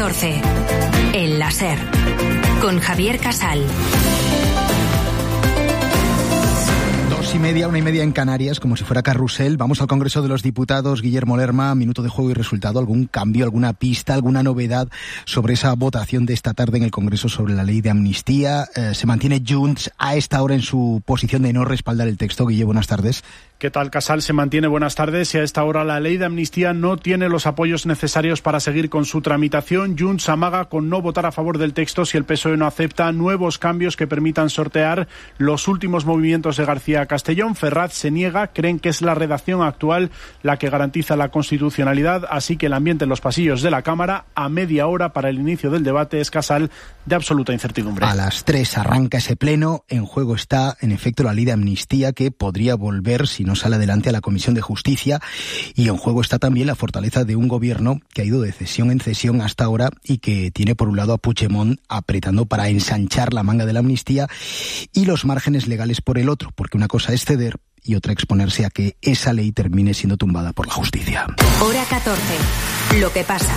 14. El láser. Con Javier Casal. 2:30, 1:30 en Canarias, como si fuera carrusel. Vamos al Congreso de los Diputados. Guillermo Lerma, minuto de juego y resultado. ¿Algún cambio, alguna pista, alguna novedad sobre esa votación de esta tarde en el Congreso sobre la ley de amnistía? ¿Se mantiene Junts a esta hora en su posición de no respaldar el texto? Guille, buenas tardes. ¿Qué tal, Casal? Se mantiene. Buenas tardes. Y a esta hora la ley de amnistía no tiene los apoyos necesarios para seguir con su tramitación. Junts amaga con no votar a favor del texto si el PSOE no acepta nuevos cambios que permitan sortear los últimos movimientos de García Castellón. Ferraz se niega, creen que es la redacción actual la que garantiza la constitucionalidad, así que el ambiente en los pasillos de la Cámara a media hora para el inicio del debate es, Casal, de absoluta incertidumbre. A las 3 arranca ese pleno. En juego está, en efecto, la ley de amnistía que podría volver, si no sale adelante, a la Comisión de Justicia, y en juego está también la fortaleza de un gobierno que ha ido de cesión en cesión hasta ahora y que tiene por un lado a Puigdemont apretando para ensanchar la manga de la amnistía y los márgenes legales por el otro, porque una cosa es ceder y otra exponerse a que esa ley termine siendo tumbada por la justicia. Hora 14. Lo que pasa.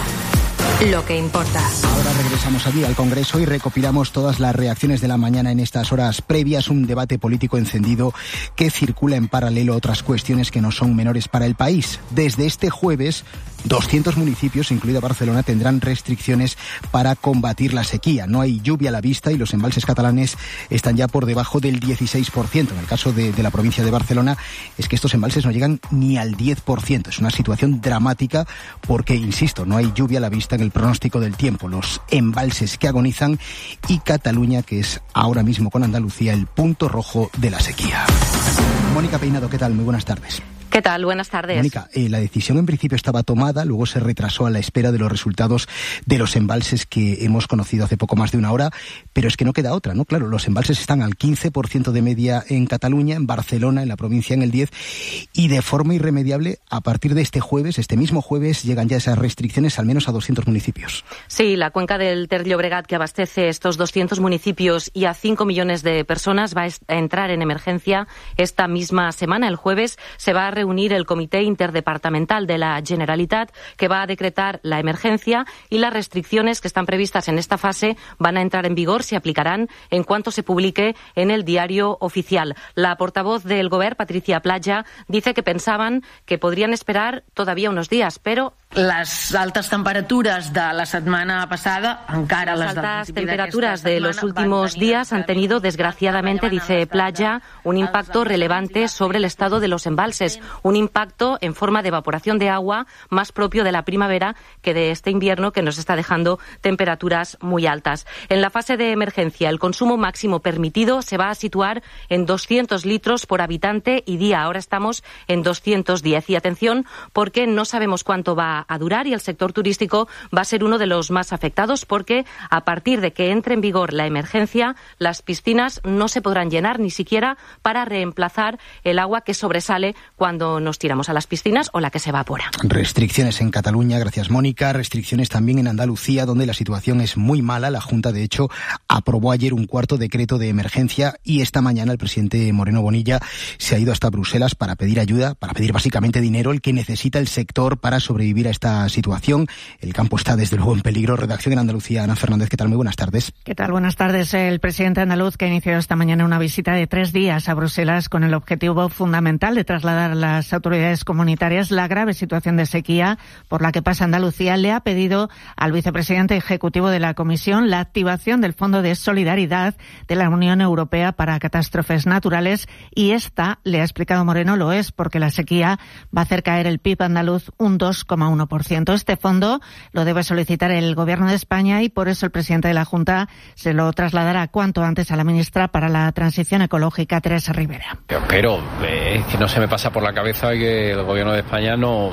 Lo que importa. Ahora regresamos aquí al Congreso y recopilamos todas las reacciones de la mañana en estas horas previas, un debate político encendido que circula en paralelo a otras cuestiones que no son menores para el país. Desde este jueves, 200 municipios, incluida Barcelona, tendrán restricciones para combatir la sequía. No hay lluvia a la vista y los embalses catalanes están ya por debajo del 16%. En el caso de la provincia de Barcelona, es que estos embalses no llegan ni al 10%. Es una situación dramática porque, insisto, no hay lluvia a la vista en el pronóstico del tiempo. Los embalses que agonizan y Cataluña, que es ahora mismo con Andalucía el punto rojo de la sequía. Mónica Peinado, ¿qué tal? Muy buenas tardes. ¿Qué tal? Buenas tardes. Mónica, la decisión en principio estaba tomada, luego se retrasó a la espera de los resultados de los embalses que hemos conocido hace poco más de una hora, pero es que no queda otra, ¿no? Claro, los embalses están al 15% de media en Cataluña, en Barcelona, en la provincia, en el 10%, y de forma irremediable, a partir de este mismo jueves, llegan ya esas restricciones al menos a 200 municipios. Sí, la cuenca del Ter Llobregat, que abastece estos 200 municipios y a 5 millones de personas, va a entrar en emergencia esta misma semana. El jueves se va a reunir el Comité Interdepartamental de la Generalitat, que va a decretar la emergencia, y las restricciones que están previstas en esta fase van a entrar en vigor, se aplicarán en cuanto se publique en el Diario Oficial. La portavoz del Govern, Patricia Platja, dice que pensaban que podrían esperar todavía unos días, pero les altes temperatures de la setmana passada encara las altas temperaturas de los últimos días han tenido, desgraciadamente, dice Platja, un impacto relevante sobre el estado de los embalses, un impacto en forma de evaporación de agua más propio de la primavera que de este invierno, que nos está dejando temperaturas muy altas. En la fase de emergencia, el consumo máximo permitido se va a situar en 200 litros por habitante y día. Ahora estamos en 210. Y atención, porque no sabemos cuánto va a durar y el sector turístico va a ser uno de los más afectados, porque a partir de que entre en vigor la emergencia, las piscinas no se podrán llenar ni siquiera para reemplazar el agua que sobresale cuando nos tiramos a las piscinas o la que se evapora. Restricciones en Cataluña, gracias Mónica, restricciones también en Andalucía, donde la situación es muy mala. La Junta, de hecho, aprobó ayer un cuarto decreto de emergencia y esta mañana el presidente Moreno Bonilla se ha ido hasta Bruselas para pedir ayuda, para pedir básicamente dinero, el que necesita el sector para sobrevivir a esta situación. El campo está desde luego en peligro. Redacción en Andalucía, Ana Fernández, ¿qué tal? Muy buenas tardes. ¿Qué tal? Buenas tardes. El presidente andaluz, que ha iniciado esta mañana una visita de 3 días a Bruselas con el objetivo fundamental de trasladar a las autoridades comunitarias la grave situación de sequía por la que pasa Andalucía, le ha pedido al vicepresidente ejecutivo de la Comisión la activación del Fondo de Solidaridad de la Unión Europea para catástrofes naturales, y esta, le ha explicado Moreno, lo es porque la sequía va a hacer caer el PIB andaluz un 2,1%. Este fondo lo debe solicitar el Gobierno de España y por eso el presidente de la Junta se lo trasladará cuanto antes a la ministra para la Transición Ecológica, Teresa Rivera. Yo espero que no se me pasa por la cabeza que el Gobierno de España no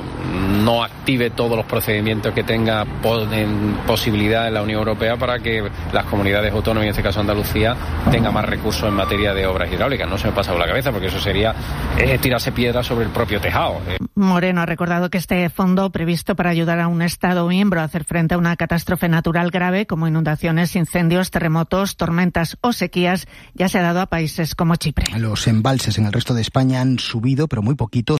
active todos los procedimientos que tenga en posibilidad en la Unión Europea para que las comunidades autónomas, y en este caso Andalucía, tenga más recursos en materia de obras hidráulicas. No se me pasa por la cabeza porque eso sería tirarse piedras sobre el propio tejado. Moreno ha recordado que este fondo, previsto para ayudar a un Estado miembro a hacer frente a una catástrofe natural grave como inundaciones, incendios, terremotos, tormentas o sequías, ya se ha dado a países como Chipre. Los embalses en el resto de España han subido, pero muy poquito.